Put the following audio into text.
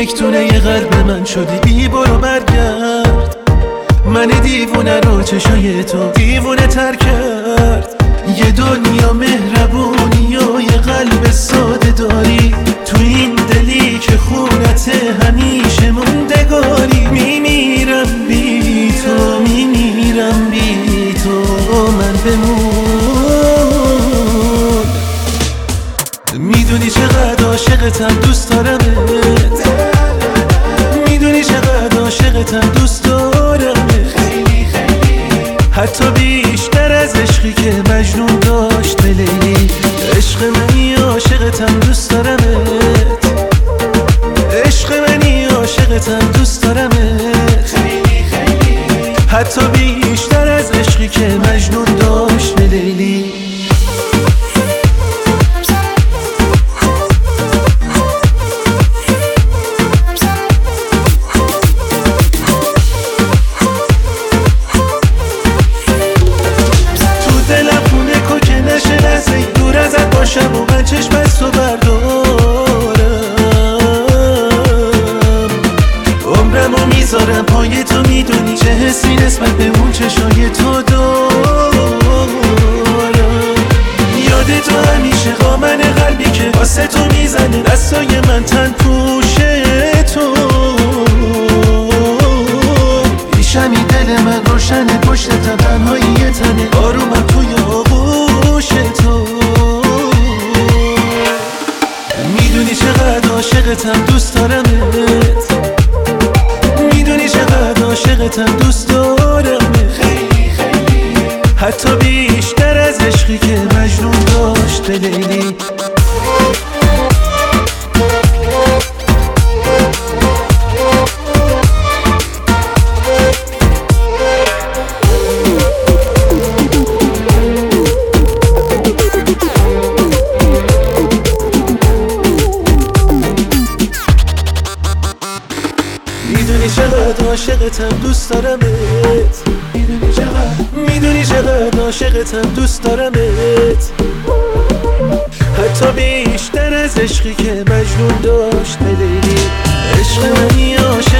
یک دونه یه قلب من شدی، بی برو برگرد. من دیوونه رو چشای تو دیوونه تر کرد. یه دنیا مهربونی و یه قلب ساده داری، تو این دلی که خونت همیشه موندگاری. میمیرم بی تو، میمیرم بی تو، من بمون. میدونی چقدر عاشقتم، دوست دارمت. میدونی چقدر عاشقتم، دوست دارمت. خیلی خیلی، حتی بیشتر از عشقی که مجنون داشت به لیلی. عشق منی عاشقتم، دوست دارمت. عشق منی عاشقتم، دوست دارمت. خیلی خیلی، حتی بیشتر از عشقی که مجنون داشت به لیلی. باشم و من چشم از تو بردارم، عمرمو میذارم پای تو. میدونی چه حسی نسبت به اون چشای تو دارم. یاد تو همیشه قامن قلبی که واسه تو میزنه، دستای من تن پوشه تو. پیشمی دل من روشنه، پشتم تنهایی یه تنه، آرومم توی آغوش تو. میدونی چقدر عاشقتم، دوست دارمت. میدونی چقدر عاشقتم، دوست دارمت. خیلی خیلی، حتی بیشتر از عشقی که مجنون داشت به لیلی. میدونی چقدر عاشقتم، دوست دارمت. میدونی چقدر عاشقتم، دوست دارمت. حتی بیشتر از عشقی که مجنون داشت به لیلی. عشق منی عاشقتم.